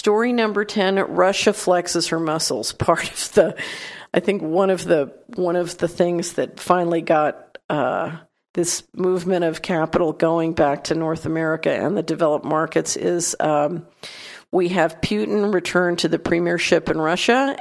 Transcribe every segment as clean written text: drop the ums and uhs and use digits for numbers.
story number 10, Russia flexes her muscles. Part of I think one of the things that finally got this movement of capital going back to North America and the developed markets is we have Putin return to the premiership in Russia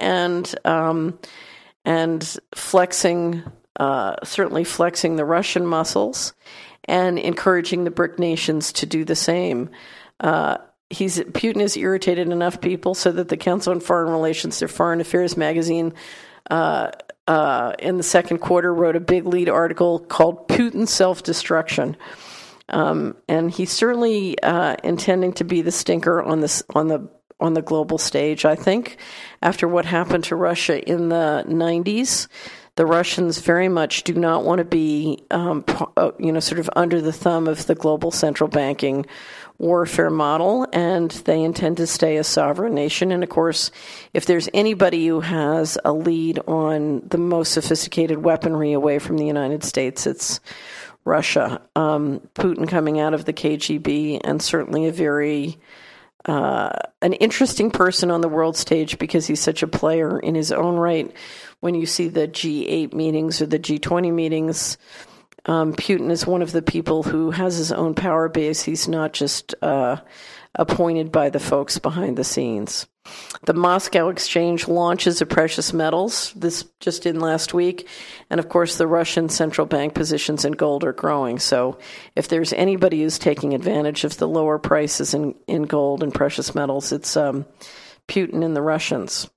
and flexing, certainly flexing the Russian muscles and encouraging the BRIC nations to do the same. Putin has irritated enough people so that the Council on Foreign Relations, their Foreign Affairs magazine, in the second quarter wrote a big lead article called Putin Self-Destruction. And he's certainly intending to be the stinker on the global stage. I think after what happened to Russia in the 90s, the Russians very much do not want to be, sort of under the thumb of the global central banking warfare model, and they intend to stay a sovereign nation. And of course, if there's anybody who has a lead on the most sophisticated weaponry away from the United States, it's Russia. Putin coming out of the KGB, and certainly a very an interesting person on the world stage because he's such a player in his own right. When you see the G8 meetings or the G20 meetings, Putin is one of the people who has his own power base. He's not just appointed by the folks behind the scenes. The Moscow Exchange launches of precious metals. This just in last week. And, of course, the Russian central bank positions in gold are growing. So if there's anybody who's taking advantage of the lower prices in gold and precious metals, it's Putin and the Russians.